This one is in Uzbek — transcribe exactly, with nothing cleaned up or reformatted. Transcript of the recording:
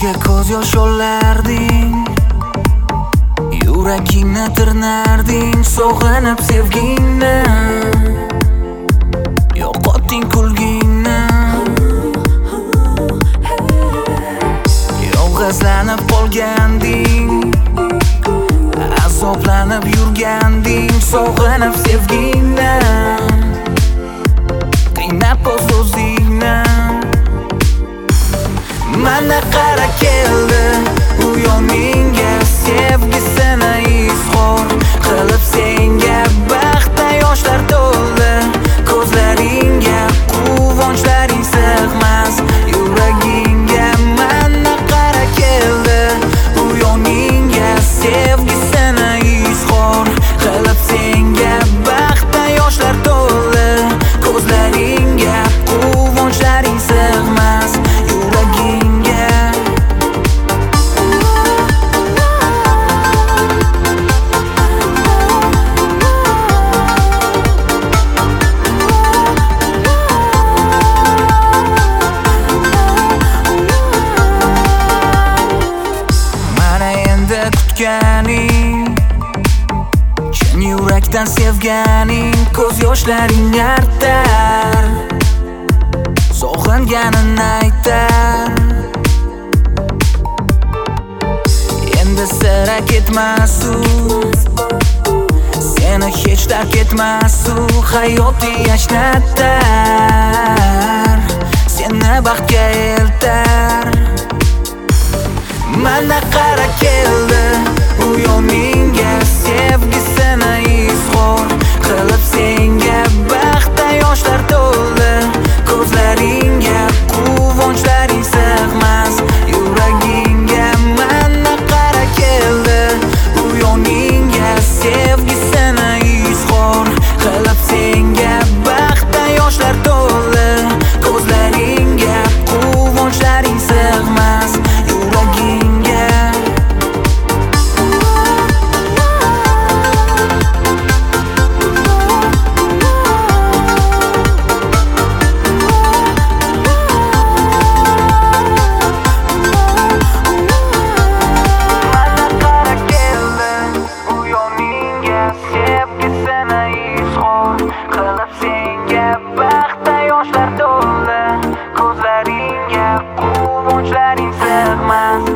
Ko'zga ko'z yosh olarding, yuragingni tirnarding, sog'inib sevgingni, yo'qotding kulgingni. Yolg'izlanib qolganding, azoblanib yurganding, sog'inib sevgingni, qiynab o'z-o'zingni. Mana qara keldi u yoningga, sevgisini izhor qilib senga, baxtda yoshlar to'ldi ko'zlaringga, quvonchlaring sig'mas yuragingga. Mana qara keldi u yoningga, sevgisini izhor qilib senga, baxtda yoshlar to'ldi ko'zlaringga, quvonchlaring sig'mas yuragingga. Kutganing, chin yurakdan sevganing, ko'z yoshlaring artar, sog'inganini aytar. Endi sira ketmas u, seni hech tark etmas u, hayoti yashnatar, seni baxtga eltar. Mana qara keldi u yoningga, sevgisini izhor qilib senga, baxtda yoshlar to'ldi ko'zlaringga, quvonchlaring sig'mas yuragingga. Mana qara keldi u yoningga, sevgisini izhor qilib senga, baxtda yoshlar to'ldi ko'zlaringga, quvonchlaring sig'mas yuragingga. Baxtda yoshlar to'ldi ko'zlaringga, quvonchlaring sig'mas